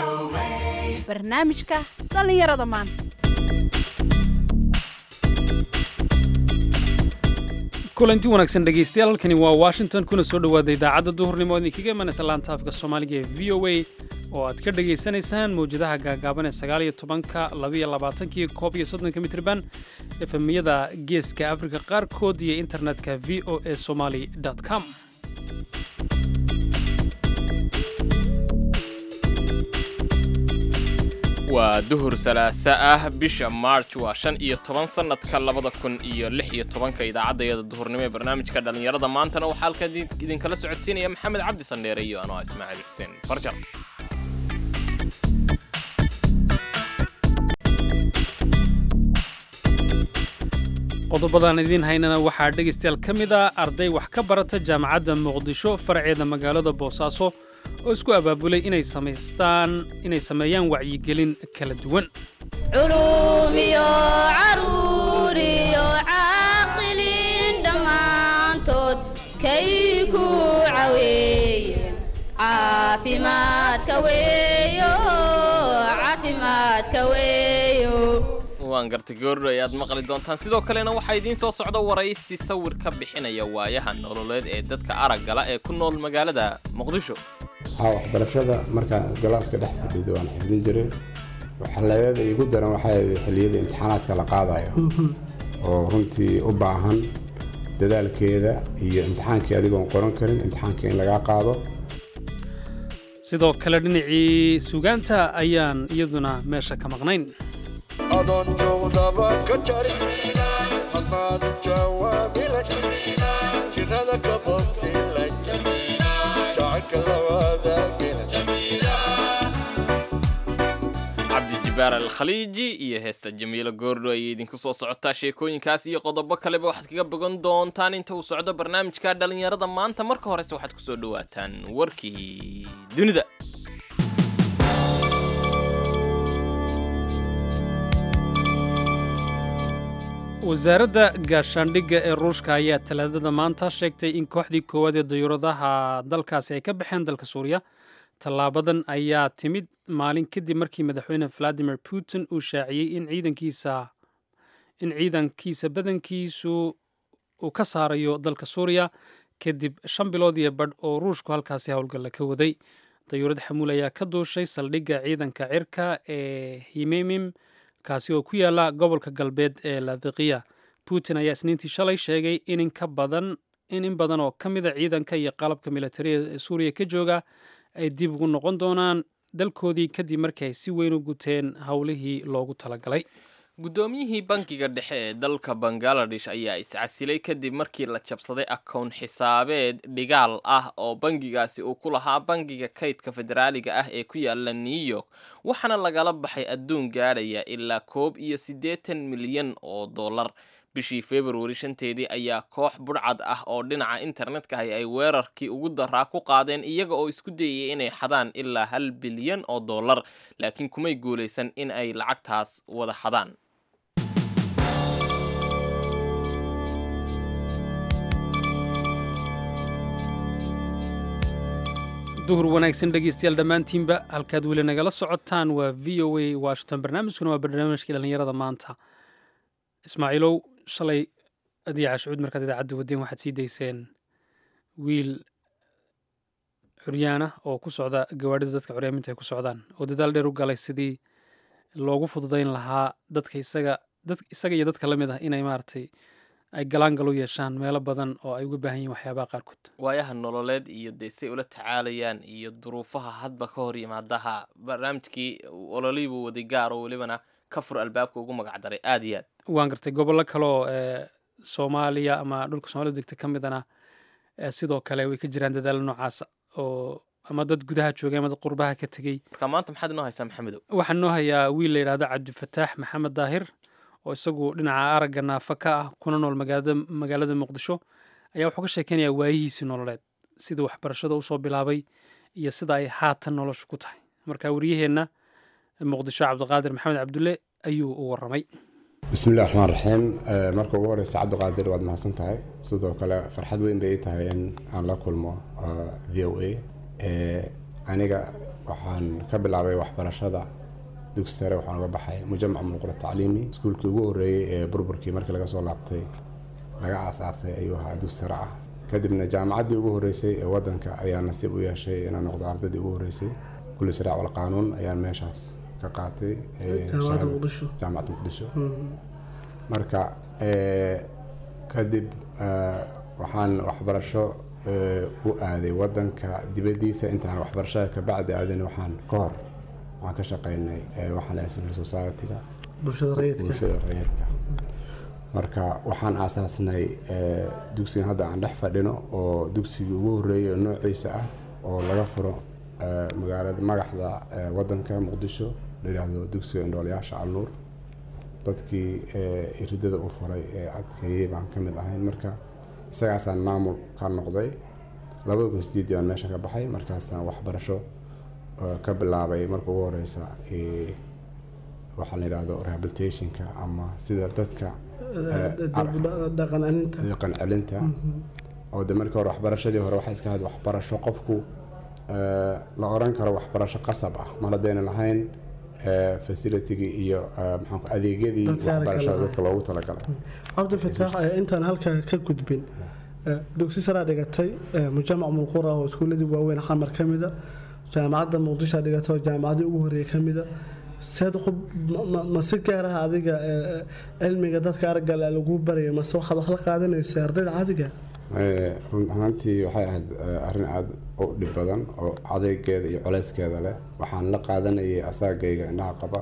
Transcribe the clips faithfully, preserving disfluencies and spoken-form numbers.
barnaamijka dhalinyarada maanta. kulanti wanaagsan dhegeystayaal, halkani waa Washington, kuna soo dhawaada idaacadda duhurnimo ee kaga imanaysa laanta afka Soomaaliga ee V O A oo aad ka dhageysanaysaan mowjadaha gaagaaban ee sagaal iyo tobanka, laba iyo labaatanka iyo koob iyo soddonka mitirban efemiyada geeska Afrika qaarkood iyo internetka v o a somali dot com. waa duhur salaasa ah bisha March waa shan iyo toban sanadka labada kun iyo lix iyo tobanka. idaacadda duhurnimo ee barnaamijka dhalinyarada maantana waxaa halkan idinkala socodsiinaya Maxamed Cabdi Sandheere iyo anoo Ismaaciil Xuseen Farjar. qodobadan idin haynana waxaa dhegeystayaal ka mid ah arday wax ka barata jaamacadda Muqdisho farceeda magaalada Boosaaso oo isku abaabulay inay sameystaan inay sameeyaan wacyigelin kala duwan. culumiyo caruuriyo caaqiliin dhammaantood kay ku caweeyeen caafimaadka weeyo caafimaadka weeyo waan gartay goor ayaad maqli doontaan. sidoo kalena waxaa idiin soo socda waraysi sawir ka bixinaya waayaha nololeed ee dadka araggala ee ku nool magaalada Muqdisho. ها waxbarashada marka galaaska dhex fadhido waan xifdin jiray waxaleeyada igu daran waxay xiliyada imtixaanaadka la qaadayo oo runtii u baahan dadaalkeeda iyo imtixaankii adigoon qoran karin imtixaankii in laga qaado. sidoo kale dhinacii suugaanta ayaan iyaduna meesha ka maqnayn. adoon joogdaba ka jarimina hadmaad jawaabila jamina jirada ka bogsila jamina shacabka lawada gela jamina Cabdi Jibaar al-Khaliiji iyo heesta Jamiila Goordo ay idinku soo socotaa. sheekooyinkaas iyo qodobo kaleba waxaad kaga bogan doontaan inta uu socdo barnaamijka dhalinyarada maanta. marka horese waxaad ku soo dhawaataan warkii dunida. wasaaradda gaashaandhigga ee ruushka ayaa talaadada maanta sheegtay in kooxdii koowaad ee dayuuradaha dalkaasi ay ka baxeen dalka suuriya. tallaabadan ayaa timid maalin kadib markii madaxweyne valadimir putin uu shaaciyey in ciidankiisa in ciidankiisa badankiisu uu ka saarayo dalka suuriya kadib shan bilood iyo badh oo ruushku halkaasi howlgalla ka waday. dayuurad xamuul ayaa ka duushay saldhigga ciidanka cirka ee himemim kaasi oo ku yaala gobolka galbeed ee Laadiqiya. Putin ayaa isniintii shalay sheegay in in ka badan in in badan oo ka mid ah ciidanka iyo qalabka militariga ee Suuriya ka jooga ay dib ugu noqon doonaan dalkoodii kadib markii ay si weyn u guteen howlihii loogu talagalay. Gudoomiyihii bankiga dhexe ee dalka Bangladesh ayaa iscasilay kadib markii la jabsaday akoon xisaabeed dhigaal ah oo bankigaasi uu ku lahaa bankiga kaydka federaaliga ah ee ku yaala New York, waxaana lagala baxay adduun gaadhaya ilaa koob iyo siddeetan milyan oo dollar. bishii February shanteedii ayaa koox budhcad ah oo dhinaca internetka ah ay weerarkii ugu daraa ku qaadeen iyaga oo isku dayay inay xadaan ilaa hal bilyan oo dollar, laakiin kumay guuleysan in ay lacagtaas wada xadaan. duhur wanaagsan dhegeystayaal dhammaantiinba halkaad weli nagala socotaan waa V O A Washington. barnaamijkuna waa barnaamijkii dhalinyarada maanta. Ismaaciilow, shalay adiica shucuud markaad idaacadda wadeen waxaad sii dayseen wiil curyaana oo ku socda gawaadhida dadka curyaaminta ay ku socdaan oo dadaal dheer u galay sidii loogu fududayn lahaa dadka isaga dad isaga iyo dadka la mid ah inay maaragtay ay galaan gal u yeeshaan meelo badan oo ay uga baahan yihiin waxyaabaha qaarkood. waayaha nololeed iyo deesay ula tacaalayaan iyo duruufaha hadba ka hor yimaadaha barnaamijkii ololiibu waday gaar oo welibana ka fur albaabka ugu magac daray aad iyo aad. waan gartay gobollo kale oo Soomaaliya ama dhulka Soomaalida degta ka midana sidoo kale way ka jiraan dadaal noocaas oo ama dad gudaha joogay ama dad qurbaha ka tagay. marka maanta maxaad inoo haysaa Maxamedow? waxaan noo hayaa wiil la yidhaahdo Cabdifataax Maxamed Daahir oo isagu dhinaca aragga naafa ka ah kuna nool magaalada magaalada Muqdisho ayaa wuxuu ka sheekeynayaa waayihiisii nololeed sida waxbarashada usoo bilaabay iyo sida ay haatan noloshu ku tahay. marka wariyaheenna Muqdisho Cabdiqaadir Maxamed Cabdulle ayuu u waramay. بسم الله الرحمن الرحيم marka ugu horeysa Cabdiqaadir waad mahadsan tahay sidoo kale farxad weyn bay tahay in aan la kulmo V O A ee aniga waxaan ka bilaabay waxbarashada dugsi sare waxaan uga baxay mujamac mulqura tacliimi iskuulkii ugu horreeyey ee burburkii markii laga soo laabtay laga aasaasay ayuu ahaa dugsi sare ah kadibna jaamacaddii ugu horreysay ee waddanka ayaa nasiib u yeeshay inaan noqdo ardaydii ugu horreysay kulli siraac wal qaanuun ayaan meeshaas ka qaatay jaamacadda muqdisho marka kadib waxaan waxbarasho u aaday waddanka dibaddiisa intaan waxbarashada ka bacdi aadin waxaan ka hor waxaan ka shaqaynay waxaan la civil society-ga bulshada rayidka marka waxaan aasaasnay dugsigan hadda aan dhex fadhino oo dugsigii ugu horreeyay noociisa ah oo laga furo magaalada magaxda waddanka muqdisho la yidhaahdo dugsiga indhoolayaasha alnuur dadkii iridada u furay ee adkeeyey baan ka mid ahayn marka isagaasaan maamul ka noqday labada kun sideedii baan meesha ka baxay markaasaan waxbarasho ka bilaabay marka ugu horeysa waxaa la yidhaahdo rehabilitationka ama sida dadka dhaqan celinta oo de markii hore waxbarashadii hore waxay iska ahayd waxbarasho qofku la oran karo waxbarasho qasab ah mar haddayna lahayn facilitygii iyo maxaanku adeegyadii waxbarashada dadka loogu talagalay cabdifataax intaan halkaa ka gudbin dugsi saraa dhigatay mujamac mulqura oo iskuuladii waaweyn xamar ka mida jaamacadda muqdisho dhigatay oo jaamacadii ugu horreeyay ka mida seed ma si gaar ah adiga cilmiga dadka aragga lagu barayo mase waxaad wax la qaadanaysa ardayda caadiga run ahaantii waxay ahayd arrin aada u dhib badan oo adeegeeda iyo colayskeeda leh waxaan la qaadanayay asaagayga indhaha qaba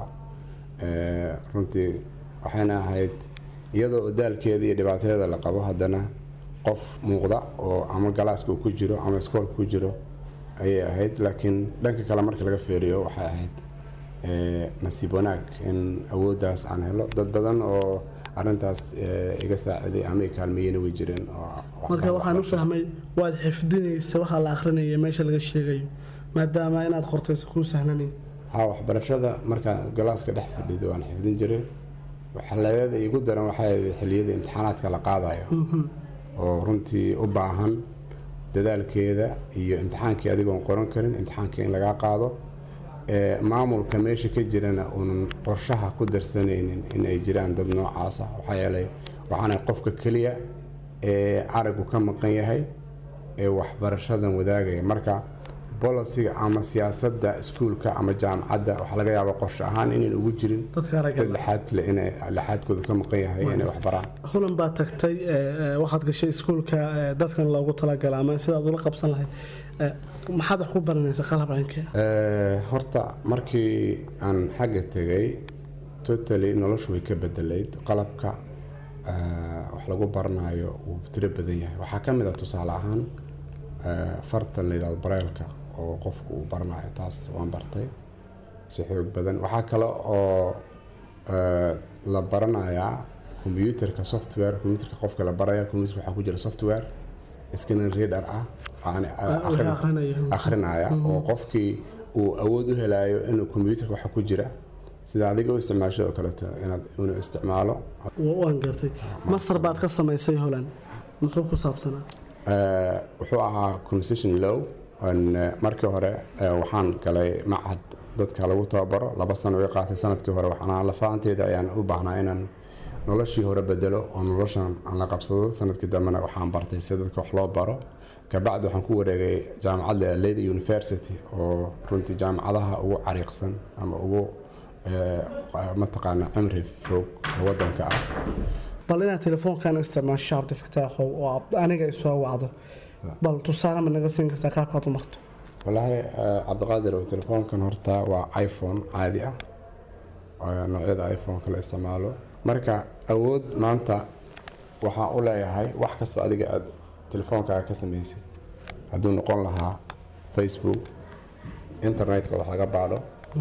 runtii waxayna ahayd iyadoo daalkeeda iyo dhibaatadeeda la qabo haddana qof muuqda oo ama galaaska uu ku jiro ama iskoolka ku jiro ayay ahayd laakiin dhanka kale markii laga feeriyo waxay ahayd nasiib wanaag in awooddaas aan helo dad badan oo arrintaas iga saaciday ama i kaalmeeyena way jireen marka waxaan u fahmay waad xifdinaysa waxaa la akhrinaya meesha laga sheegayo maadaama inaad qortayso kuu sahlanayn haa waxbarashada markaa galaaska dhex fadhido waan xifdin jiray xiliyada igu daran waxay xilliyada imtixaanaadka la qaadayo oo runtii u baahan dadaalkeeda iyo imtixaankii adigoon qoran karin imtixaankii in lagaa qaado maamulka meesha ka jirana uunan qorshaha ku darsanaynin in ay jiraan dad noocaasa waxaa yeelay waxaana qofka keliya ee araggu ka maqan yahay ee waxbarashadan wadaagaya marka bolisiga ama siyaasadda iskuulka ama jaamacadda waxaa laga yaabaa qorshe ahaan inayn ugu jirin dad laxaad le inay laxaadkooda ka maqan yahay inay waxbaraan hulan baa tagtay waxaad gashay iskuulka dadkan loogu talagala ama sidaad ula qabsan lahayd maxaad wax ku baranaysa qalabcanka horta markii aan xagga tegay totally noloshu way ka bedelayd qalabka wax lagu baranayo wuu tiro badan yahay waxaa ka mid ah tusaale ahaan fartan la yidhahdo bareelka oo qofku uu baranayo taas waan bartay si xoog badan waxaa kale oo la baranayaa combyuutarka software combyuutarka qofka la baraya combyuutarka waxaa ku jira software scanning reader ah akhrinaya oo qofkii uu awood u helayo inuu combyuutarka waxa ku jira sida adiga u isticmaasho oo kaleeto inaad inuu isticmaalo waan gartay master baad ka samaysay holan muxuu ku saabsanaa wuxuu ahaa constitution law markii hore waxaan galay macad dadka lagu tababaro laba sano way qaatay sanadkii hore waxaan lafaanteeda ayaan u baahnaa inaan noloshii hore bedelo oo noloshan aan la qabsado sanadkii dambena waxaan bartay si dadka wax loo baro kabacdi waxaan ku wareegay jaamacadda Leiden University oo runtii jaamacadaha ugu cariiqsan ama ugu mataqaana cimri fog waddanka ah bal inaad telefoonkan isticmaasho cabdifataax oo aniga isoo wacdo bal tusaale ma naga siin kartaa qaabkaad u marto wallaahi cabdiqaadir oo telefoonkan horta waa iphone caadi ah noocyada iphone kala isticmaalo marka awood maanta waxaan u leeyahay wax kastoo adiga aad telefoonkaaga ka samaysay hadduu noqon lahaa facebook internetka wax laga baadho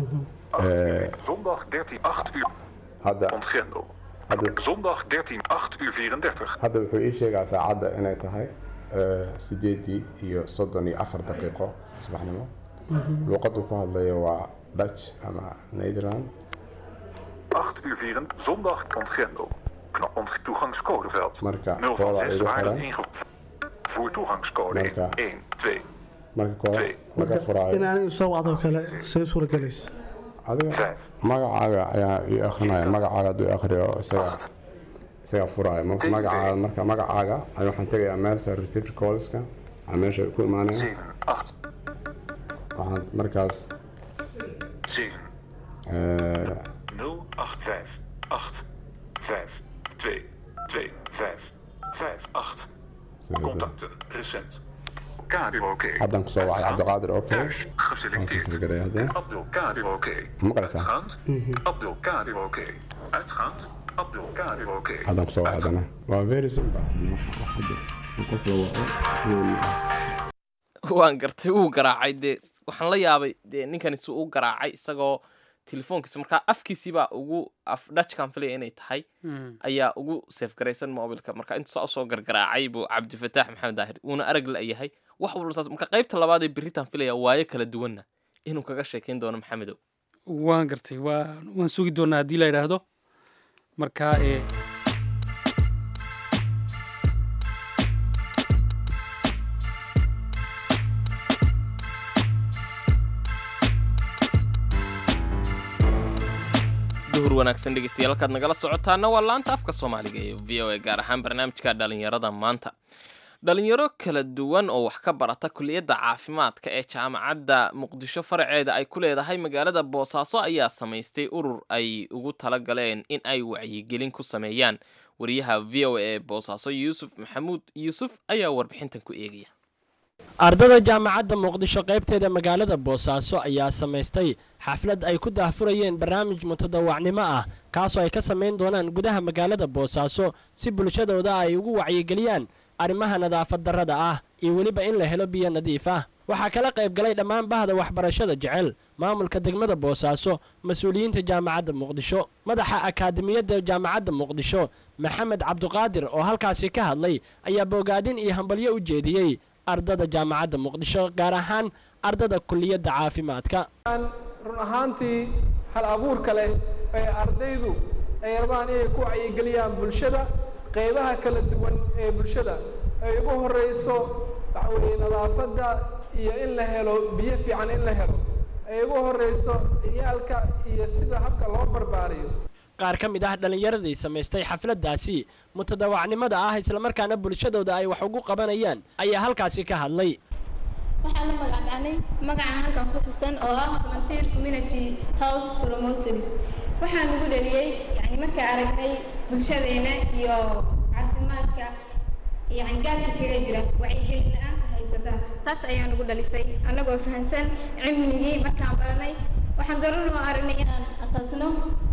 zondag dertien acht uur hadda ontgrendel zondag dertien acht uur vierendertig hadda wuxuu ii sheegaa saacadda inay tahay sideedii iyo soddon iyo afar daqiiqo subaxnimo luuqaddu ku hadlayo waa dutch ama nederland acht uur vieren zondag ontgrendel knop ont toegangscodeveld marka nul van zes waarden ingevoerd voor toegangscode één twee marka koowaad marka furaayo in aan soo wacdo kale say suura galaysa adiga magacaaga ayaa ii akhrinaya magacaaga hadduu akhriyo isaga isaga furaayo magacaaga marka magacaaga ayuu waxaan tegayaa meesha receipt callska aan meesha ku imaanaya waxaan markaas nul acht vijf acht vijf twee twee vijf vijf acht contacten recent Abdelkader oké. Haddaan kusoo wacay Abdelkader oké. Thuis geselecteerd. Abdelkader oké. Uitgaand. Abdelkader oké. Uitgaand. Abdelkader oké. Haddaan kusoo wacay haddana. Waa very simple. waan gartay uu garaacay dee waxaan la yaabay dee ninkani si uu garaacay isagoo telefoonkiisa markaa afkiisiibaa ugu af dhajkan filaya inay tahay ayaa ugu seefgaraysan mobilka marka intuu saa usoo gargaraacay buu cabdifataax maxamed daahir wuuna arag la-yahay wax walba saas marka qaybta labaad ee beritaan filaya waayo kala duwanna inuu kaga sheekayn doono maxamedow waan gartay waa waan sugi doonaa haddii la yidhaahdo markaa ee duhur wanaagsan dhegeystayaal halkaad nagala socotaana waa laanta afka soomaaliga ee v o a gaar ahaan barnaamijka dhalinyarada maanta dhalinyaro kala duwan oo wax ka barata kuliyadda caafimaadka ee jaamacadda muqdisho faraceeda ay ku leedahay magaalada boosaaso ayaa samaystay urur ay ugu tala galeen in ay wacyigelin ku sameeyaan wariyaha v o a ee boosaaso yuusuf maxamuud yuusuf ayaa warbixintan ku eegaya ardada jaamacadda muqdisho qaybteeda magaalada boosaaso ayaa samaystay xaflad ay ku daahfurayeen barnaamij mutadawacnimo ah kaasoo ay ka samayn doonaan gudaha magaalada boosaaso si bulshadooda ay ugu wacyigeliyaan arrimaha nadaafad darrada ah iyo weliba in la helo biyo nadiif ah waxaa kala qayb galay dhammaan bahda waxbarashada jecel maamulka degmada boosaaso mas-uuliyiinta jaamacadda muqdisho madaxa akaademiyadda jaamacadda muqdisho maxamed cabduqaadir oo halkaasi ka hadlay ayaa boogaadin iyo hambalyo u jeediyey ardada jaamacadda muqdisho gaar ahaan ardada kuliyadda caafimaadka run ahaantii hal abuurka leh ee ardaydu ay rabaan inay ku wacyigeliyaan bulshada qaybaha kala duwan ee bulshada ay ugu horeyso waxa weeye nadaafadda iyo in la helo biyo fiican in la helo ay ugu horeyso ciyaalka iyo sida habka loo barbaariyo qaar ka mid ah dhallinyaradii samaystay xafladdaasi mutadawacnimada ah islamarkaana bulshadooda ay wax ugu qabanayaan ayaa halkaasi ka hadlay waxaan la magacdaanay magacaan halkan ku xusan oo ah volunteer community health promoters waxaan ugu dhaliyey yani markaa aragnay bulshadeena iyo caafimaadka yani gaarka kaga jira wacyigelin la-aanta haysata taas ayaan ugu dhalisay annagoo fahansan cilmigii markaan baranay waxaan daruuro aragnay inaan asaasno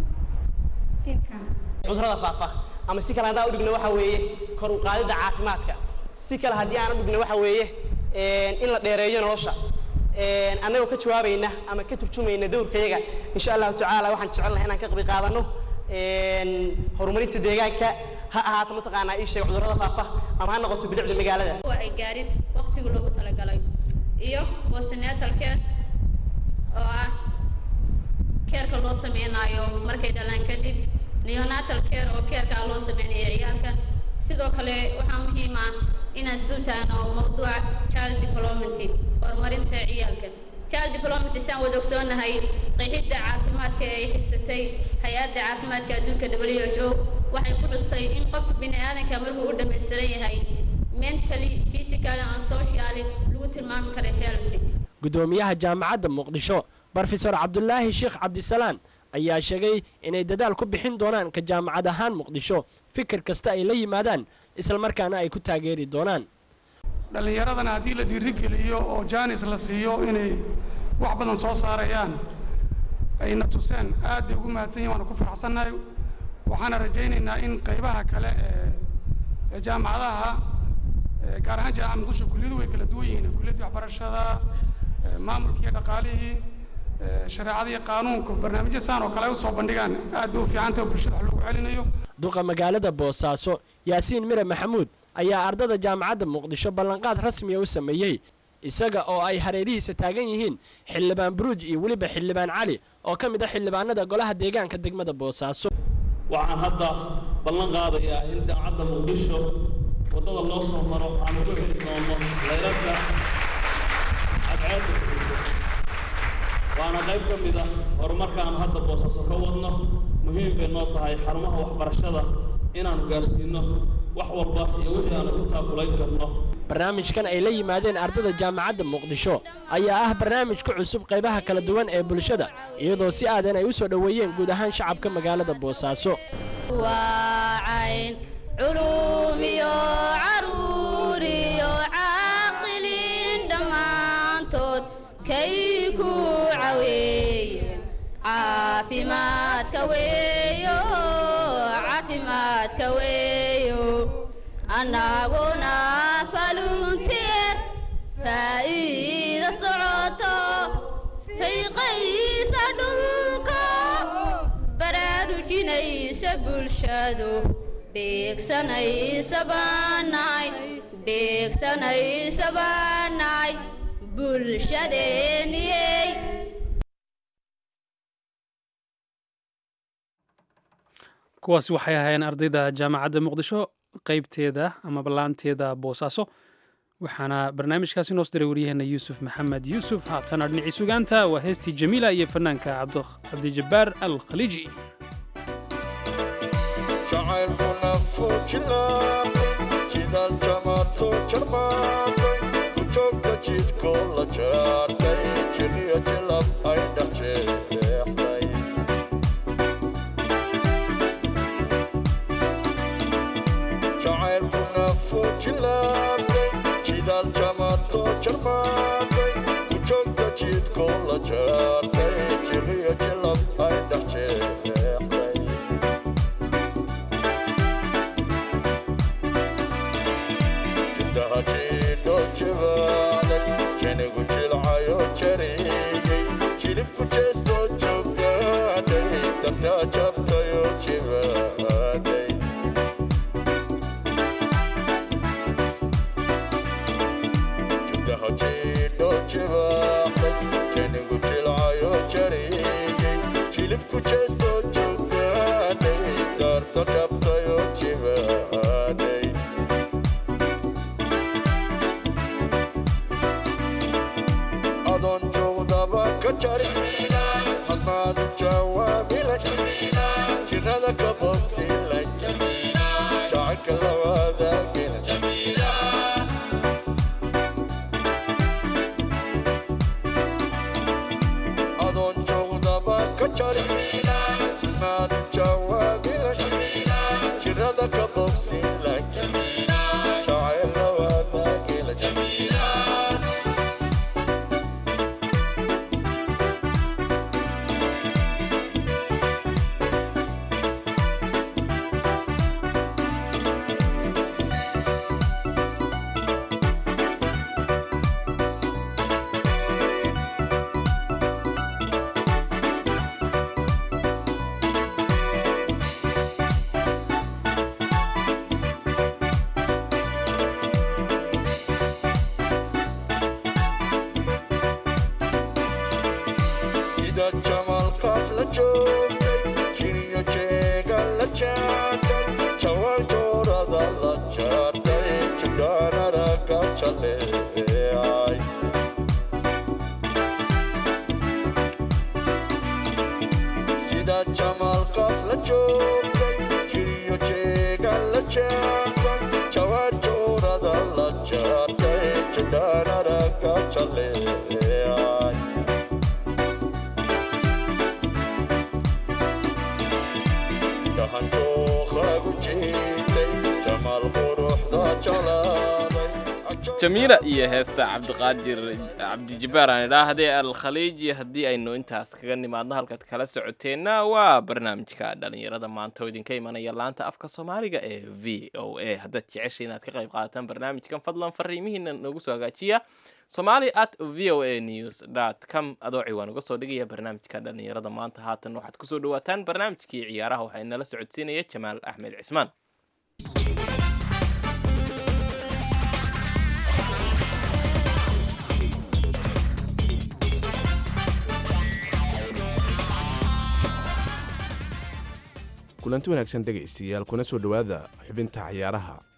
cudurada faafa ama si kale haddaan u dhigno waxa weeye kor u qaadidda caafimaadka si kale haddii aan u dhigno waxa weeye in la dheereeyo nolosha annagoo ka jawaabayna ama ka turjumayna dowrkayaga insha allahu tacaala waxaan jecelnahay inaan ka qayb qaadano horumarinta deegaanka ha ahaato mataqaanaa ii sheeg cudurada faafa ama ha noqoto bilicda magaalada waa ay gaarin waqtigu loogu talagalay iyo postnatal care oo ah keerka loo sameynaayo markay dhalaan kadib neonatal care oo keerka loo sameynayo ciyaalka sidoo kale waxaa muhiim ah inaan isdultaagno mawduuca child development horumarinta ciyaalka child development saan wada ogsoonahay qeexidda caafimaadka ee ay xibsatay hay-adda caafimaadka adduunka W H O waxay ku dhustay in qofka bini aadanka markuu u dhammaystiran yahay mentally physically and socially lagu tilmaami karo healthy gudoomiyaha jaamacadda muqdisho brofesor cabdulaahi sheekh cabdisalaan ayaa sheegay inay dadaal ku bixin doonaan ka jaamacad ahaan muqdisho fikir kasta ay la yimaadaan isla markaana ay ku taageeri doonaan dhallinyaradana haddii la dhiirigeliyo oo jaanis la siiyo inay wax badan soo saarayaan ayna tuseen aad bay ugu mahadsan yihin waana ku faraxsannahay waxaana rajaynaynaa in qaybaha kale ee jaamacadaha gaar ahaan jaamacadda muqdisho kulliyadu way kala duwan yihiin kulliyadda waxbarashada maamulka iyo dhaqaalihii shareecada iyo qaanuunka barnaamijya saan oo kale ay u soo bandhigaan aad bay u fiicantay oo bulshada wax loogu celinayo duqa magaalada boosaaso yaasiin mire maxamuud ayaa ardada jaamacadda muqdisho ballanqaad rasmiya u sameeyey isaga oo ay hareerihiisa taagan yihiin xildhibaan buruuj iyo weliba xildhibaan cali oo ka mid ah xildhibaanada golaha deegaanka degmada boosaaso waxaan hadda ballan qaadayaa in jaamacadda muqdisho waddada loo soo maro aan ugu heli doono leyrarka cadceedda bixiso waana qayb ka mid ah horumarkaan hadda boosaaso ka wadno muhiim bay noo tahay xarumaha waxbarashada inaanu gaarsiino wax walba iyo wixii aanu ku taakulayn karno barnaamijkan ay la yimaadeen ardada jaamacadda muqdisho ayaa ah barnaamij ku cusub qaybaha kala duwan ee bulshada iyadoo si aadan ay u soo dhoweeyeen guud ahaan shacabka magaalada boosaaso وعين علومي عروري عاقلين دمانتود كيكو عوي عافيمات كويو عافيمات كويو أنا قنا فلونتير فإذا صعوتو في قيس دلكو baraarujinaysa bulshadu beegsanaysa baanaay beegsanaysa baanaay bulshadeeniyey kuwaasi waxay ahaayeen ardayda jaamacadda muqdisho qaybteeda ama ballaanteeda boosaaso waxaana barnaamijkaasi noos diray waryaheena yuusuf maxamed yuusuf haatana dhinacii sugaanta waa heestii jamiila iyo fanaanka cabdijabbaar alkhaliiji jacaylkuna fujilaatay jidaal jamaato jarmaatay ku joogta jidkoo la jaadhay jiliya jilab ay dhex jeexday jacaylkuna fujilaatay jidaal jamaato jarmaatay ku joogta jidkoo la jaadhay jiliya jilab ay dhex jeexday jidho jibaaday janigu jilcayo jariyey jilibku jeestoo joogaaday dartaa jabtayo jibaaday jidhaha jidho jibaaday janigu jilcayo jariyey jilibku jeestoo joogaaday darta jabtayo jibaaday adon joogdaba ka jari hadmaad jawaabila jinnada ka bobsila jacaylka lawaadaagila adon joogdaba ka jari hadmaad jawaabila jinnada ka bobsila jacayl lawaadaagila sida jamal qaf la joogtay jiriyo jeega la jaartay jawaajurada la jaartay jidhaanada ka jaleecay dhahanjooqagu jiitay jamal quruxda jalaaday jamiila iyo heesta cabdiqaadir cabdijabbaar aan idhaahdee alkhaliiji haddii aynu intaas kaga nimaadno halkaad kala socoteenna waa barnaamijka dhallinyarada maanta oo idinka imanaya laanta afka soomaaliga ee v o a haddaad jecesha inaad ka qayb qaadataan barnaamijkan fadlan fariimihiina noogu soo hagaajiya somali at v o a news dot com adoo ciwaan uga soo dhigaya barnaamijka dhallinyarada maanta haatan waxaad kusoo dhawaataan barnaamijkii ciyaaraha waxaa inala socodsiinaya jamaal axmed cismaan kulanti wanaagsan dhegaystayaal kuna soo dhowaada xubinta ciyaaraha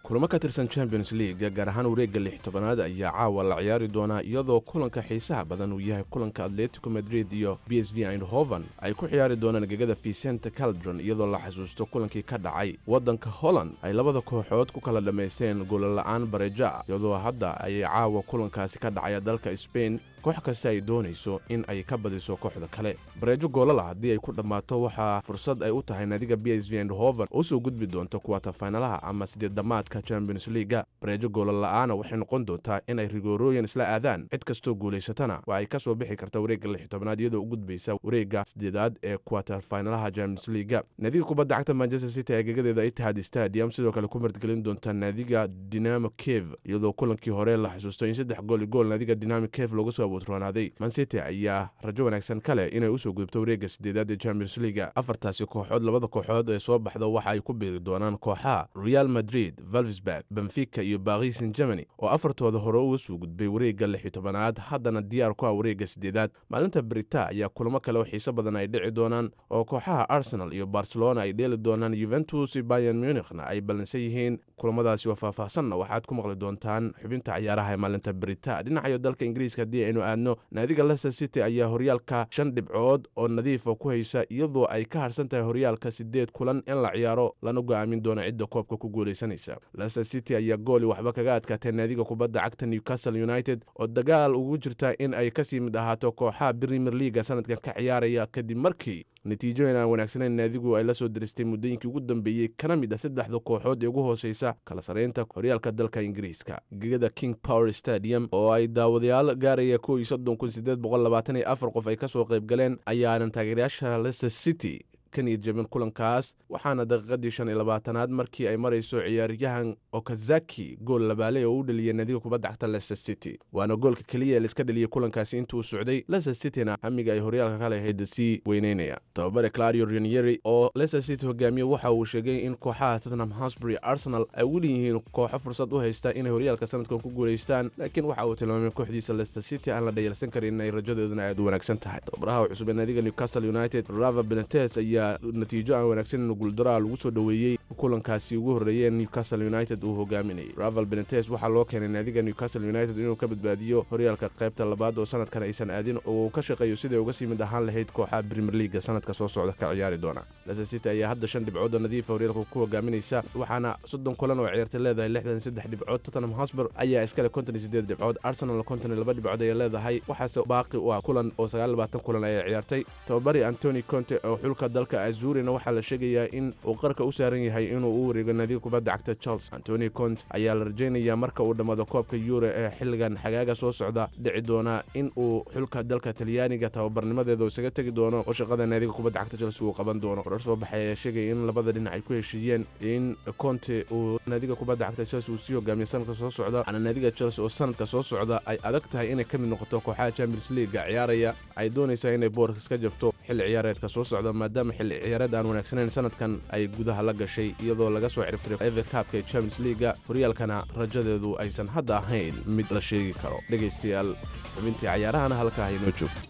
kulamo ka tirsan champions league gaar ahaan wareegga lix tobanaad ayaa caawa la ciyaari doonaa iyadoo kulanka xiisaha badan uu yahay kulanka atletico madrid iyo b s v eindhoven ay ku ciyaari doonaan gegada vicente caldron iyadoo la xasuusto kulankii ka dhacay waddanka holland ay labada kooxood ku kala dhammaysteen goolala'aan bareja iyadoo hadda ay caawa kulankaasi ka dhacaya dalka spain koox kasta ay doonayso in ay ka badiso kooxda kale bareejo goolala haddii ay ku dhammaato waxaa fursad ay u tahay naadiga b s v eindhoven oo soo gudbi doonta kuwata faynalaha ama sideed dhammaadka champions leaga bareejo goolala'aana waxay noqon doontaa inay rigoorooyin isla aadaan cid kastoo guulaysatana waa ay ka soo bixi karta wareegga lix tobanaad iyadoo u gudbaysa wareegga sideedaad ee kuwatar faynalaha champions leaga naadiga kubadda cagta manchester city ee gegadeeda itihad stadium sidoo kale ku martgelin doonta naadiga dinamo cave iyadoo kulankii hore la xasuusto in saddex gool i gool naadiga dinamo cave looga soo buutroonaaday mancity ayaa rajo wanaagsan kale inay usoo gudubto wareegga sideedaad ee champions leaga afartaasi kooxood labada kooxood ee soo baxda waxa ay ku biiri doonaan kooxaha real madrid valvesburg benfica iyo paris saint germany oo afartooda hore uga soo gudbay wareegga lix iyo tobanaad haddana diyaar ku ah wareegga sideedaad maalinta brita ayaa kulamo kale oo xiiso badan ay dhici doonaan oo kooxaha arsenal iyo barcelona ay dheeli doonaan juventus iyo bayern munichna ay ballansan yihiin kulamadaasi oo faahfaahsanna waxaad ku maqli doontaan xubinta ciyaaraha ee maalinta brita dhinacayo dalka ingiriiska haddii aynu aadno naadiga leicester city ayaa horyaalka shan dhibcood oo nadiifa ku haysa iyadoo ay ka harsan tahay horyaalka sideed kulan in la ciyaaro lana go'aamin doono cidda koobka ku guulaysanaysa leicester city ayaa gooli waxba kaga adkaatay naadiga kubadda cagta newcastle united oo dagaal ugu jirta in ay kasii mid ahaato kooxaha premier leaga sanadkan ka ciyaaraya kadib markii natiijooyin aan wanaagsanayn naadigu ay la soo diristay muddooyinkii ugu dambeeyey kana mid ah saddexda kooxood ee ugu hooseysa kala saraynta horyaalka dalka ingiriiska gegada king power stadium oo ay daawadayaal gaaraya kow iyo soddon kun sideed boqol labaatan iyo afar qof ay ka soo qayb galeen ayaanan taageerayaasha leicester city ka niyad jabin kulankaas waxaana daqiiqadii shan iyo labaatanaad markii ay marayso ciyaaryahan okazaki gool labaale oo u dhaliyay naadiga kubadda cagta leicester city waana goolka keliya ee laiska dhaliyey kulankaasi intuu socday leicester cityna hamiga ay horyaalka ka lahayd sii weyneynaya tababare clario ranieri oo leicester city hogaamiye waxa uu sheegay in kooxaha tottenham hotspur iyo arsenal ay weli yihiin kooxo fursad u haysta inay horyaalka sanadkan ku guulaystaan laakiin waxa uu tilmaamay kooxdiisa leicester city aan la dhayalsan karin inay rajadeeduna aad u wanaagsan tahay tababaraha cusub ee naadiga newcastle united rava benitez ayaa natiijo aan wanaagsan in guuldaraa lagu soo dhoweeyey kulankaasi ugu horreeyay newcastle united uu hogaaminayay raval benitez waxaa loo keenay naadiga newcastle united inuu ka badbaadiyo horyaalka qaybta labaad oo sanadkan aysan aadin oo uu ka shaqeeyo siday uga sii mid ahaan lahayd kooxaha premier leaga sanadka soo socda ka ciyaari doona leicester city ayaa hadda shan dhibcood oo nadiifa horyaalka ku hogaaminaysa waxaana soddon kulan oo ciyaartay leedahay lixdan iyo saddex dhibcood tottenham hotspur ayaa iskale konton iyo siddeed dhibcood arsenal konton iyo laba dhibcood ayay leedahay waxaase baaqi u ah kulan oo sagaal iyo labaatan kulan ayay ciyaartay tababari antony conte oo xulka dalka azurina waxaa la sheegayaa in uu qarka u saaran yahay inuu u wareego naadiga kubadda cagta chelsea antony conte ayaa la rajaynayaa marka uu dhammaado koobka euro ee xilligan xagaaga soo socda dhici doona in uu xulka dalka talyaaniga tababarnimadeeda isaga tegi doono oo shaqada naadiga kubadda cagta chelsea uu qaban doono qorar soo baxay ayaa sheegaya in labada dhinac ay ku heshiiyeen in conte uu naadiga kubadda cagta chelsea uu sii hogaamiyo sanadka soo socda ana naadiga chelsea oo sanadka soo socda ay adag tahay inay ka mid noqoto kooxaha champions league ciyaaraya ay doonaysaa inay boorka iska jabto xilli ciyaareedka soo socda maadaama xilli ciyaareed aan wanaagsaneyn sanadkan ay gudaha la gashay iyadoo laga soo ciribtiray ever cupka ee champions leaga horyaalkana rajadeedu aysan hadda ahayn mid la sheegi karo dhegaystayaal xubintii cayaarahana halkaa haynoo joogto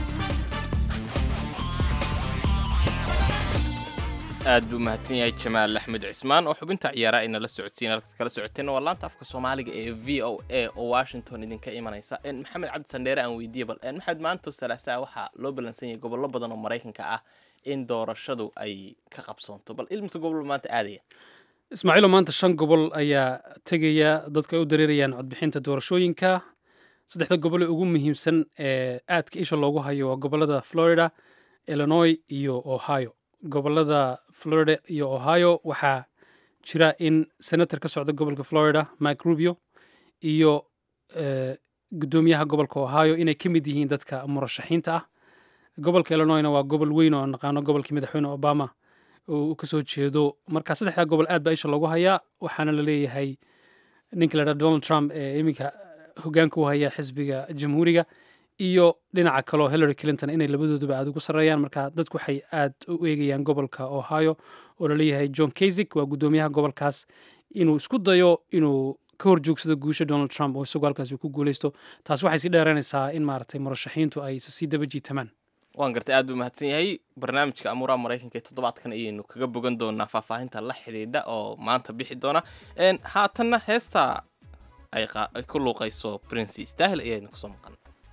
aad buu mahadsan yahay jamaal axmed cismaan oo xubinta ciyaaraha ayna la socodsiin halka kala socoteen waa laanta afka soomaaliga ee v o a oo washington idinka imanaysa maxamed cabdi sandheere aan weydiiye bal maxamed maanta salaasaa waxaa loo ballansan yahay gobollo badan oo maraykanka ah in doorashadu ay ka qabsoonto bal ilmisa gobol maanta aadaya ismaaciilo maanta shan gobol ayaa tegaya dadku ay u dareerayaan codbixinta doorashooyinka saddexda gobol ee ugu muhiimsan ee aadka isha loogu hayo waa gobollada florida illinois iyo ohio gobollada florida iyo ohio waxaa jira in senator ka socda gobolka florida mike rubio iyo guddoomiyaha gobolka ohio inay ka mid yihiin dadka murashaxiinta ah gobolka illinoisna waa gobol weyn oo naqaano gobolkii madaxweyne obama uu ka soo jeedo marka saddexdaa gobol aad baa isha loogu hayaa waxaana la leeyahay ninka la dhaha donald trump ee iminka hogaanka u haya xisbiga jamhuuriga iyo dhinaca kaleo hillary clinton inay labadooduba aad ugu sarreeyaan marka dadku waxay aad u eegayaan gobolka ohio oo laleeyahay john kasik waa guddoomiyaha gobolkaas inuu isku dayo inuu ka horjoogsado guusha donald trump oo isagoo halkaasi ku guuleysto taas waxay sii dheeranaysaa in maaragtay murashaxiintu ay sii daba jiitamaan waan gartay aad buu mahadsan yahay barnaamijka amuuraha maraykanka ee toddobaadkan ayaynu kaga bogan doonaa faahfaahinta la xidhiidha oo maanta bixi doona haatanna heesta ay ku luuqayso princess dahil ayaynu kusoo maqan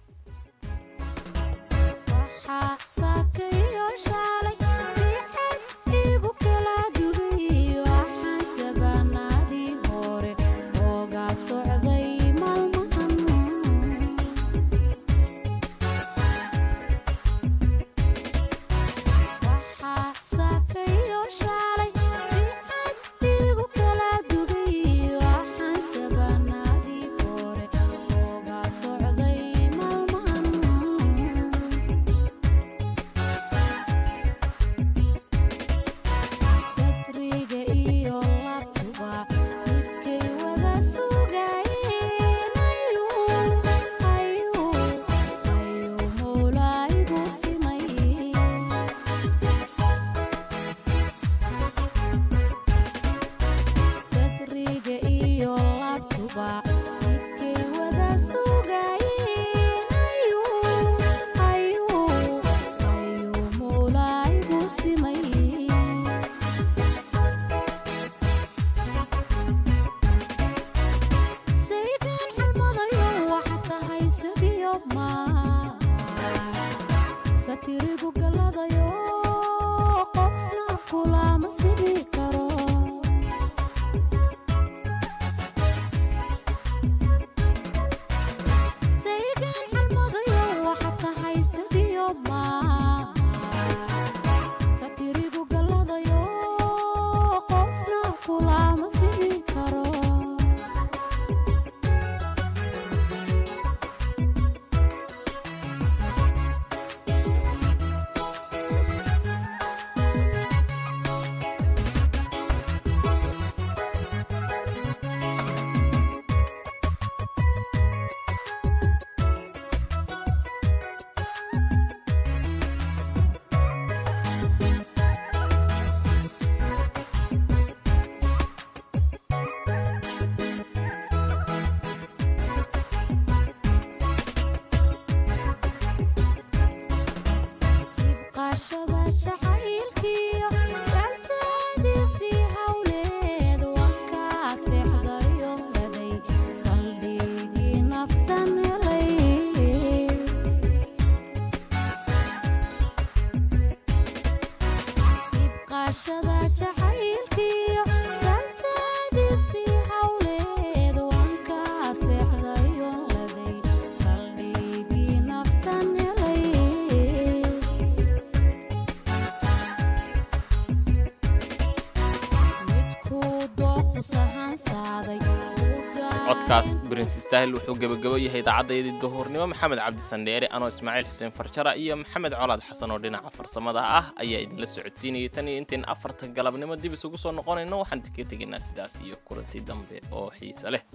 codkaas princess dahil wuxuu gabagabo yahay idaacaddeedii duhurnimo maxamed cabdi sandheere anoo ismaaciil xuseen farjara iyo maxamed colaad xasan oo dhinaca farsamada ah ayaa idinla socodsiinayay tan iyo intayn afarta galabnimo dib isugu soo noqonayno waxaan ka tegaynaa sidaas iyo kulanti dambe oo xiise leh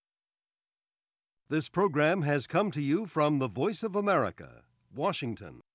This program has come to you from the Voice of America, Washington.